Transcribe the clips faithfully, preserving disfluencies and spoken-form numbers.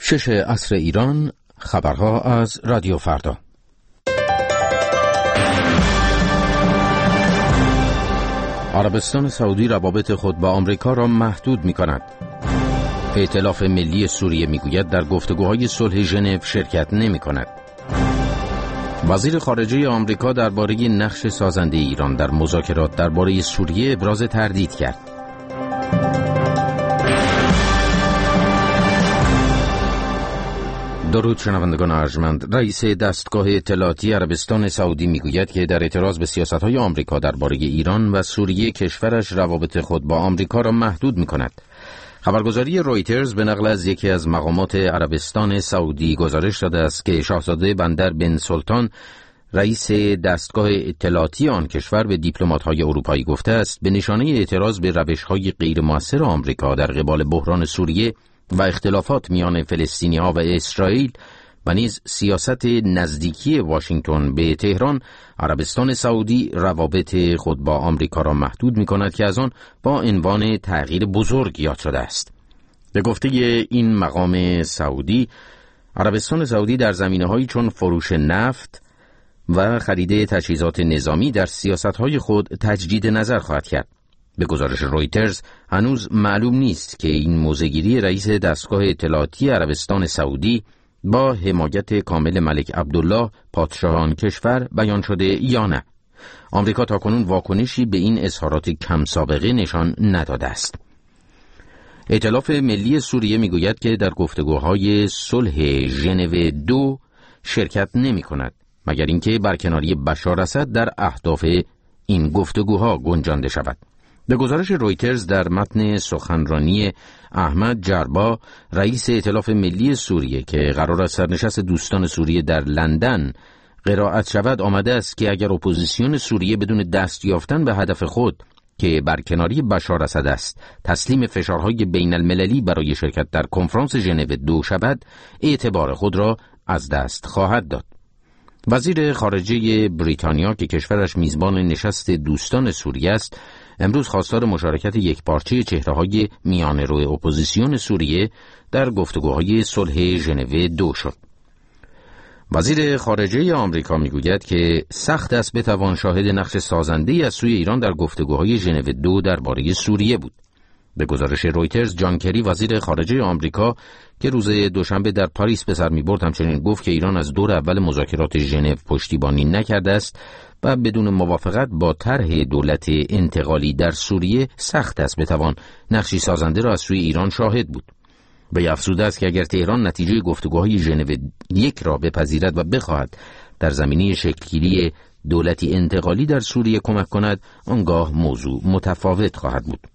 شش عصر ایران، خبرها از رادیو فردا. عربستان سعودی روابط خود با آمریکا را محدود می کند. ائتلاف ملی سوریه می گوید در گفتگوهای صلح ژنو شرکت نمی کند. وزیر خارجه آمریکا درباره نقش سازنده ایران در مذاکرات درباره سوریه ابراز تردید کرد. درود شنوندگان ارجمند. رئیس دستگاه اطلاعاتی عربستان سعودی میگوید که در اعتراض به سیاست‌های آمریکا درباره ایران و سوریه کشورش روابط خود با آمریکا را محدود می‌کند. خبرگزاری رویترز به نقل از یکی از مقامات عربستان سعودی گزارش داده است که شاهزاده بندر بن سلطان رئیس دستگاه اطلاعاتی آن کشور به دیپلمات‌های اروپایی گفته است به نشانه اعتراض به روش‌های غیر مؤثر آمریکا در قبال بحران سوریه و اختلافات میان فلسطینی‌ها و اسرائیل و نیز سیاست نزدیکی واشنگتن به تهران، عربستان سعودی روابط خود با آمریکا را محدود می‌کند که از آن با عنوان تغییر بزرگ یاد شده است. به گفته این مقام سعودی، عربستان سعودی در زمینه‌هایی چون فروش نفت و خرید تجهیزات نظامی در سیاست‌های خود تجدید نظر خواهد کرد. به گزارش رویترز هنوز معلوم نیست که این موضع‌گیری رئیس دستگاه اطلاعاتی عربستان سعودی با حمایت کامل ملک عبدالله پادشاه آن کشور بیان شده یا نه. آمریکا تاکنون واکنشی به این اظهارات کم سابقه نشان نداده است. ائتلاف ملی سوریه میگوید که در گفتگوهای صلح ژنو دو شرکت نمی کند مگر اینکه برکناری بشار اسد در اهداف این گفتگوها گنجانده شود. به گزارش رویترز در متن سخنرانی احمد جربا رئیس ائتلاف ملی سوریه که قرار است سرنشست دوستان سوریه در لندن قرائت شود آمده است که اگر اپوزیسیون سوریه بدون دست یافتن به هدف خود که برکناری بشار اسد است تسلیم فشارهای بین المللی برای شرکت در کنفرانس ژنو دو شود، اعتبار خود را از دست خواهد داد. وزیر خارجه بریتانیا که کشورش میزبان نشست دوستان سوریه است، امروز خواستار مشارکت یکپارچه چهره‌های میانه‌رو اپوزیسیون سوریه در گفتگوهای صلح ژنو دو شد. وزیر خارجه آمریکا میگوید که سخت است بتوان شاهد نقش سازنده‌ای از سوی ایران در گفتگوهای ژنو دو درباره سوریه بود. به گزارش رویترز، جان کری وزیر خارجه آمریکا که روز دوشنبه در پاریس به سر می‌برد همچنین گفت که ایران از دور اول مذاکرات ژنو پشتیبانی نکرده است و بدون موافقت با طرح دولت انتقالی در سوریه سخت است بتوان نقشی سازنده را از سوی ایران شاهد بود. به افزوده است که اگر تهران نتیجه گفتگوهای ژنو یک را بپذیرد و بخواهد در زمینه شکل‌گیری دولتی انتقالی در سوریه کمک کند، آنگاه موضوع متفاوت خواهد بود.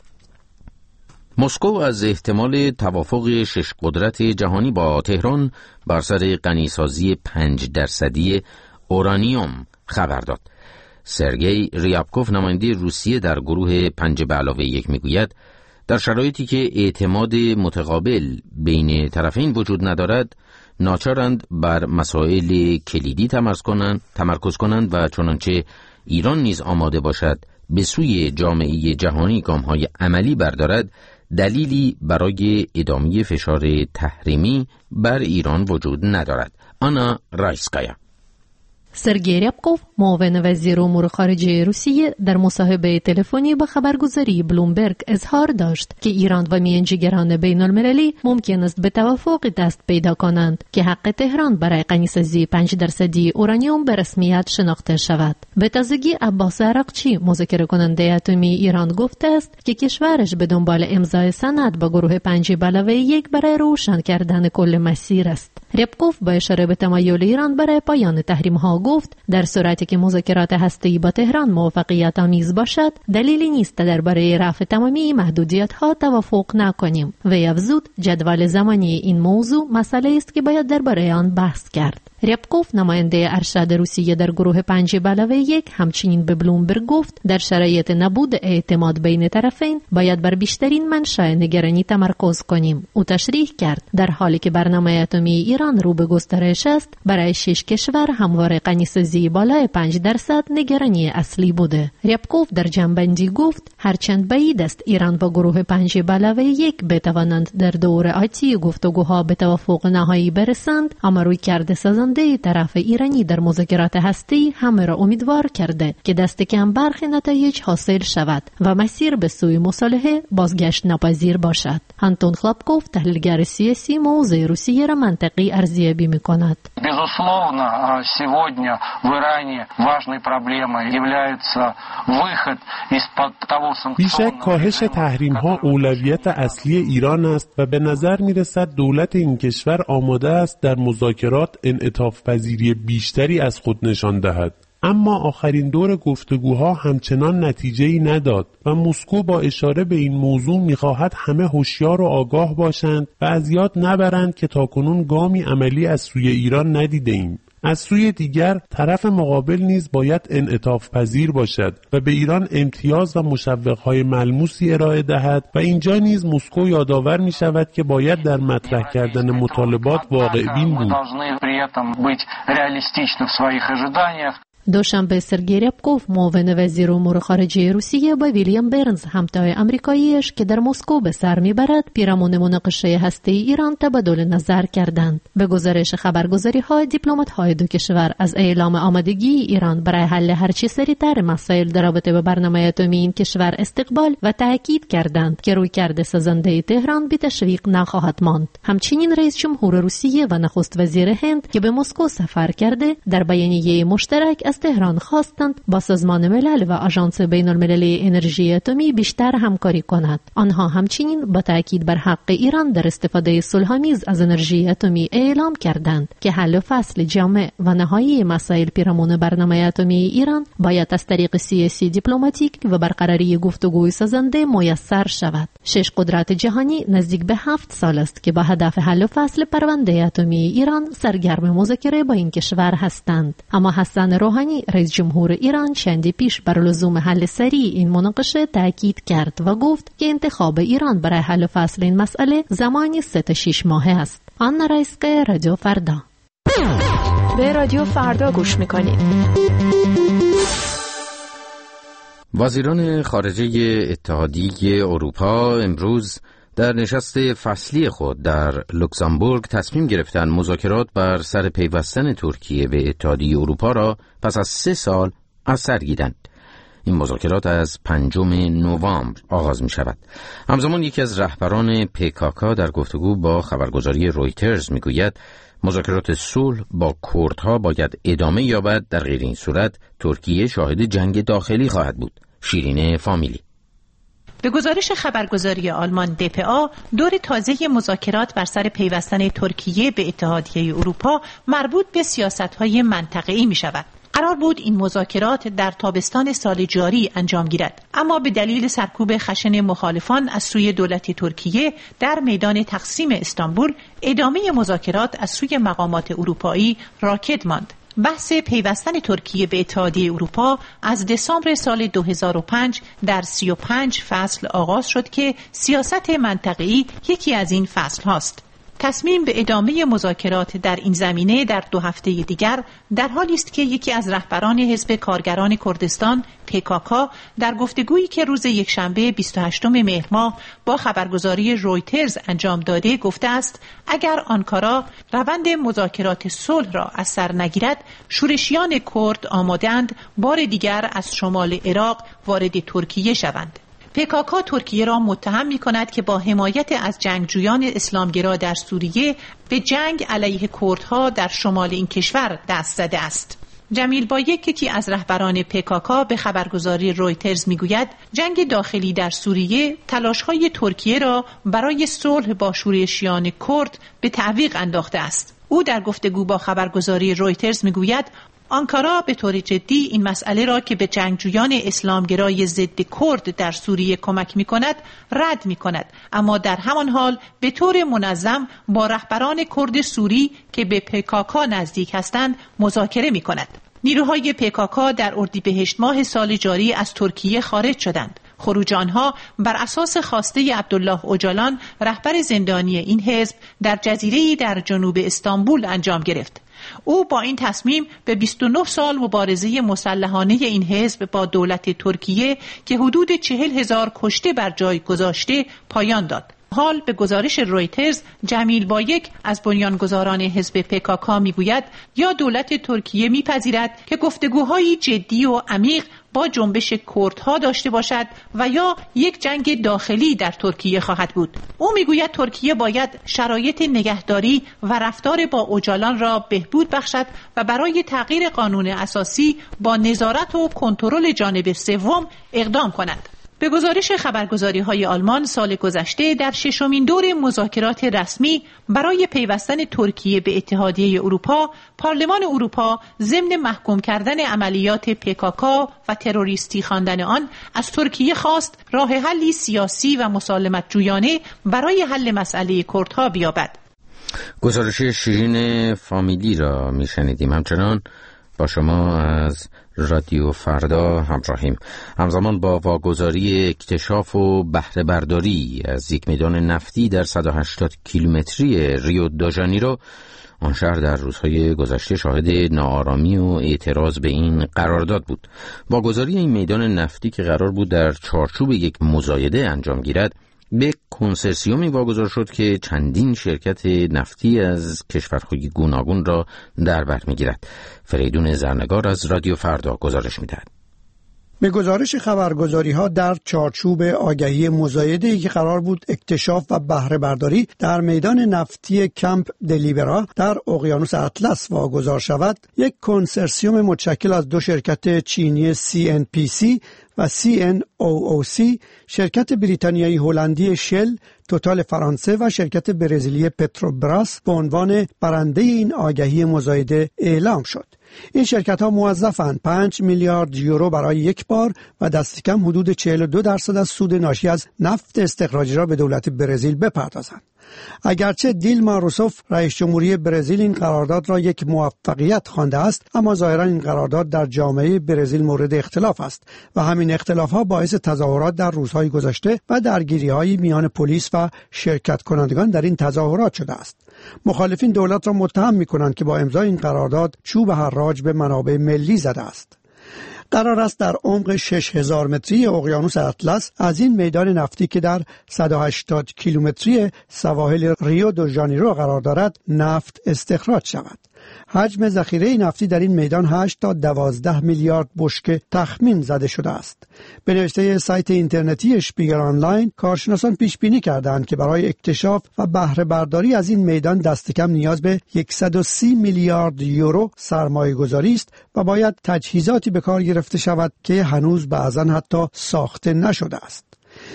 مسکو از احتمال توافق شش قدرت جهانی با تهران بر سر غنیسازی پنج درصدی اورانیوم خبر داد. سرگئی ریابکوف نماینده روسیه در گروه پنج به علاوه یک میگوید در شرایطی که اعتماد متقابل بین طرفین وجود ندارد، ناچارند بر مسائل کلیدی تمرکز کنند تمرکز کنند و چنانچه ایران نیز آماده باشد به سوی جامعه جهانی گام‌های عملی بردارد، دلیلی برای ادامه فشار تحریمی بر ایران وجود ندارد. آنا رایسکایا. سرگئی ریابکوف معاون وزیر امور خارجه روسیه در مصاحبه تلفنی با خبرگزاری بلومبرگ اظهار داشت که ایران و میانجیگران بین المللی ممکن است به توافق دست پیدا کنند که حق تهران برای غنیسازی پنج درصدی اورانیوم به رسمیت شناخته شود. به تازگی عباس عراقچی مذاکره کننده اتمی ایران گفته است که کشورش به دنبال امضای سند با گروه پنج به علاوه یک برای روشن کردن کل مسیر است. ریابکوف با اشاره به تمایل ایران برای پایان تحریم‌ها گفت در صورتی که مذاکرات هسته‌ای با تهران موافقت آمیز باشد، دلیلی نیست درباره رفع تمامی محدودیت‌ها توافق نکنیم. و افزود جدول زمانی این موضوع مسئله است که باید درباره آن بحث کرد. ریابکوف نماینده ارشد روسیه در گروه پنج به علاوه یک همچنین به بلومبرگ گفت در شرایط نبود اعتماد بین طرفین باید بر بیشترین منشأ نگرانی تمرکز کنیم. او تشریح کرد در حالی که برنامه اتمی ایران رو به گسترش است، برای شش کشور همواره غنیسازی بالای پنج درصد نگرانی اصلی بوده. ریابکوف در جنبندی گفت هرچند بعید است ایران و گروه پنج به علاوه یک بتوانند در دور آتی گفتگوها به توافق نهایی برسند، اما رویکرد سازنده طرف ایرانی در مذاکرات هستی همه را امیدوار کرده که دست کم برخی نتایج حاصل شود و مسیر به سوی مصالحه بازگشت ناپذیر باشد. آنتون خلابکوف، تحلیلگر سیاسی، موضع روسیه را منطقی ارزیابی می‌کند. Безусловно, сегодня в Иране важной проблемой является выход из-под того санкционного. بیشک کاهش تحریم‌ها اولویت اصلی ایران است و به نظر می‌رسد دولت این کشور آماده است در مذاکرات انعطاف پذیری بیشتری از خود نشان دهد. اما آخرین دور گفتگوها همچنان نتیجه‌ای نداد و مسکو با اشاره به این موضوع می‌خواهد همه هوشیار و آگاه باشند و از یاد نبرند که تاکنون گامی عملی از سوی ایران ندیده‌ایم. از سوی دیگر طرف مقابل نیز باید انعطاف پذیر باشد و به ایران امتیاز و مشوق‌های ملموسی ارائه دهد و اینجا نیز مسکو یادآور می‌شود که باید در مطرح کردن مطالبات واقع بین بود. دوشنبه سرگئی ریابکوف، معاون وزیر امور خارجه روسیه، با ویلیام برنز، همتای آمریکاییش که در مسکو به سر میبرد، پیرامون مناقشه هسته ایران تبادل نظر کردند. به گزارش خبرگزاری‌ها، دیپلمات‌های دو کشور از اعلام آمادگی ایران برای حل هرچه سریعتر مسائل در رابطه با برنامه اتمی این کشور استقبال و تاکید کردند که رویکرد سازنده تهران به تشویق نخواهد ماند. همچنین رئیس جمهور روسیه و نخست وزیر هند که به مسکو سفر کرده، در بیانیه مشترک از تهران خواستند با سازمان ملل و آژانس بین المللی انرژی اتمی بیشتر همکاری کند. آنها همچنین با تاکید بر حق ایران در استفاده صلح‌آمیز از انرژی اتمی اعلام کردند که حل و فصل جامع و نهایی مسائل پیرامون برنامه اتمی ایران باید از طریق سیاسی دیپلماتیک و برقراری گفتگوی سازنده میسر شود. شش قدرت جهانی نزدیک به هفت سال است که با هدف حل و فصل پرونده اتمی ایران سرگرم مذاکره با این کشور هستند. اما حسن روحانی، رئیس جمهور ایران، چندی پیش بر لزوم حل سریع این مناقشه تاکید کرد و گفت که انتخاب ایران برای حل و فصل این مسئله زمانی سه تا شش ماهه است. آنا رایسکه، رادیو فردا. به رادیو فردا گوش میکنید. وزیران خارجه اتحادیه اروپا امروز در نشست فصلی خود در لوکزامبورگ تصمیم گرفتند مذاکرات بر سر پیوستن ترکیه به اتحادیه اروپا را پس از سه سال از سر گیرند. این مذاکرات از پنجم نوامبر آغاز می شود. همزمان یکی از رهبران پیکاکا در گفتگو با خبرگزاری رویترز می گوید مذاکرات صلح با کردها باید ادامه یابد، در غیر این صورت ترکیه شاهد جنگ داخلی خواهد بود. شیرین فامیلی. به گزارش خبرگزاری آلمان دی پی آ، دور تازه مذاکرات بر سر پیوستن ترکیه به اتحادیه اروپا مربوط به سیاست‌های منطقه‌ای می‌شود. قرار بود این مذاکرات در تابستان سال جاری انجام گیرد، اما به دلیل سرکوب خشن مخالفان از سوی دولت ترکیه در میدان تقسیم استانبول، ادامه مذاکرات از سوی مقامات اروپایی راکد ماند. بحث پیوستن ترکیه به اتحادیه اروپا از دسامبر سال دو هزار و پنج در سی و پنج فصل آغاز شد که سیاست منطقه‌ای یکی از این فصل هاست. تصمیم به ادامه مذاکرات در این زمینه در دو هفته دیگر در حالی است که یکی از رهبران حزب کارگران کردستان پیکاکا در گفتگویی که روز یکشنبه بیست و هشتم مهر ماه با خبرگزاری رویترز انجام داده گفته است اگر آنکارا روند مذاکرات صلح را از سر نگیرد، شورشیان کرد آماده‌اند بار دیگر از شمال عراق وارد ترکیه شوند. پیکاکا ترکیه را متهم می کند که با حمایت از جنگجویان اسلامگرا در سوریه به جنگ علیه کردها در شمال این کشور دست زده است. جمیل بایک، یکی از رهبران پیکاکا، به خبرگزاری رویترز میگوید جنگ داخلی در سوریه تلاش‌های ترکیه را برای صلح با شورشیان کرد به تعویق انداخته است. او در گفتگو با خبرگزاری رویترز میگوید آنکارا به طور جدی این مسئله را که به جنگجویان اسلامگرای ضد کرد در سوریه کمک می‌کند رد می‌کند، اما در همان حال به طور منظم با رهبران کرد سوری که به پیکاکا نزدیک هستند مذاکره می‌کند. نیروهای پیکاکا در اردیبهشت ماه سال جاری از ترکیه خارج شدند. خروج آنها بر اساس خواسته عبدالله اوجالان، رهبر زندانی این حزب، در جزیره‌ای در جنوب استانبول انجام گرفت. او با این تصمیم به بیست و نه سال مبارزه مسلحانه این حزب با دولت ترکیه که حدود چهل هزار کشته بر جای گذاشته پایان داد. حال به گزارش رویترز جمیل بایک از بنیانگذاران حزب پکاکا میگوید یا دولت ترکیه میپذیرد که گفتگوهای جدی و عمیق با جنبش کردها داشته باشد و یا یک جنگ داخلی در ترکیه خواهد بود. او میگوید ترکیه باید شرایط نگهداری و رفتار با اوجالان را بهبود بخشد و برای تغییر قانون اساسی با نظارت و کنترل جانب سوم اقدام کند. به گزارش خبرگزاری‌های آلمان سال گذشته در ششمین دور مذاکرات رسمی برای پیوستن ترکیه به اتحادیه اروپا، پارلمان اروپا ضمن محکوم کردن عملیات پکاکا و تروریستی خواندن آن از ترکیه خواست راه حلی سیاسی و مسالمت جویانه برای حل مسئله کردها بیابد. گزارش شیرین فامیلی را میشنیدیم. همچنان با شما از رادیو فردا همراهیم. همزمان با واگذاری اکتشاف و بهره برداری از یک میدان نفتی در صد و هشتاد کیلومتری ریو دو ژانیرو، آن شهر در روزهای گذشته شاهد ناآرامی و اعتراض به این قرارداد بود. واگذاری این میدان نفتی که قرار بود در چارچوب یک مزایده انجام گیرد، به کنسرسیومی واگذار شد که چندین شرکت نفتی از کشورهای گوناگون را در بر می‌گیرد. فریدون زرنگار از رادیو فردا گزارش می‌دهد. به گزارش خبرگزاری‌ها در چارچوب آگهی مزایده‌ای که قرار بود اکتشاف و بهره برداری در میدان نفتی کمپ دلیبرا در اقیانوس اطلس واگذار شود، یک کنسرسیوم متشکل از دو شرکت چینی سی ان پی سی و سی ان او او سی، شرکت بریتانیایی هلندی شل، توتال فرانسه و شرکت برزیلی پتروبراس به عنوان برنده این آگهی مزایده اعلام شد. این شرکت ها موظفند پنج میلیارد یورو برای یک بار و دست کم حدود چهل و دو درصد از سود ناشی از نفت استخراجی را به دولت برزیل بپردازند. اگرچه دیلما روسوف رئیس جمهوری برزیل این قرارداد را یک موفقیت خوانده است، اما ظاهرا این قرارداد در جامعه برزیل مورد اختلاف است و همین اختلاف‌ها باعث تظاهرات در روزهای گذشته و درگیری‌های میان پلیس و شرکت کنندگان در این تظاهرات شده است. مخالفین دولت را متهم می‌کنند که با امضای این قرارداد چوب حراج به منابع ملی زده است. قرار است در عمق شش هزار متری اقیانوس اطلس از این میدان نفتی که در صد و هشتاد کیلومتری سواحل ریو دو ژانیرو قرار دارد نفت استخراج شود. حجم ذخیره نفتی در این میدان هشت تا دوازده میلیارد بشکه تخمین زده شده است. به نوشته سایت اینترنتی اشپیگل آنلاین، کارشناسان پیش بینی کردند که برای اکتشاف و بهره برداری از این میدان دست کم نیاز به صد و سی میلیارد یورو سرمایه گذاری است و باید تجهیزاتی به کار گرفته شود که هنوز بعضاً حتی ساخته نشده است.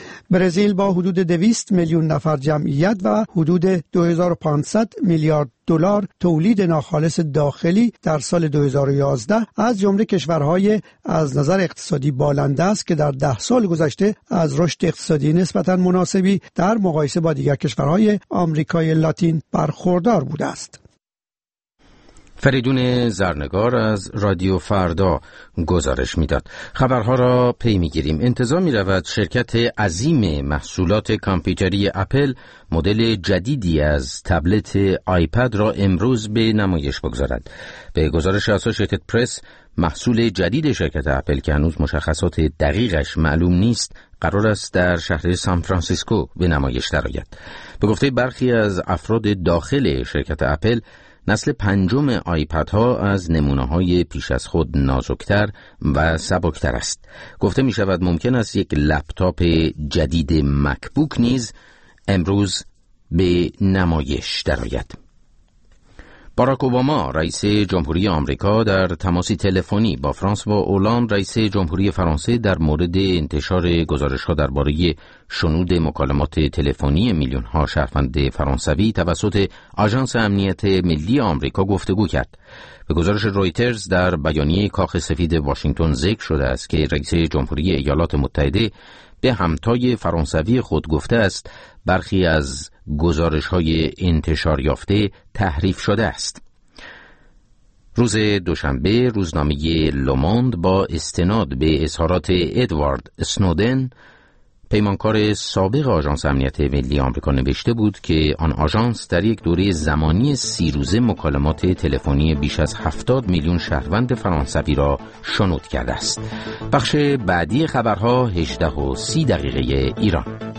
برزیل با حدود دویست میلیون نفر جمعیت و حدود دو هزار و پانصد میلیارد دلار تولید ناخالص داخلی در سال دو هزار و یازده از جمله کشورهای از نظر اقتصادی بالنده است که در ده سال گذشته از رشد اقتصادی نسبتاً مناسبی در مقایسه با دیگر کشورهای آمریکای لاتین برخوردار بوده است. فریدون زرنگار از رادیو فردا گزارش میداد. خبرها را پی میگیریم. انتظار می رود شرکت عظیم محصولات کامپیوتری اپل مدل جدیدی از تبلت آیپد را امروز به نمایش بگذارد. به گزارش اسوسییتد پرس، محصول جدید شرکت اپل که هنوز مشخصات دقیقش معلوم نیست، قرار است در شهر سان فرانسیسکو به نمایش درآید. به گفته برخی از افراد داخل شرکت اپل، نسل پنجم آیپد ها از نمونه های پیش از خود نازکتر و سبکتر است. گفته می شود ممکن است یک لپتاپ جدید مکبوک نیز امروز به نمایش درآید. باراک اوباما رئیس جمهوری آمریکا در تماسی تلفنی با فرانسوا اولاند رئیس جمهوری فرانسه در مورد انتشار گزارش‌ها درباره شنود مکالمات تلفنی میلیون‌ها شهروند فرانسوی توسط آژانس امنیت ملی آمریکا گفتگو کرد. به گزارش رویترز در بیانیه کاخ سفید واشنگتن ذکر شده است که رئیس جمهوری ایالات متحده به همتای فرانسوی خود گفته است برخی از گزارش‌های انتشار یافته تحریف شده است. روز دوشنبه روزنامه لوموند با استناد به اظهارات ادوارد اسنودن، پیمانکار سابق آژانس امنیت ملی آمریکا نوشته بود که آن آژانس در یک دوره زمانی سی روزه مکالمات تلفنی بیش از هفتاد میلیون شهروند فرانسوی را شنود کرده است. بخش بعدی خبرها هجده و سی دقیقه ایران.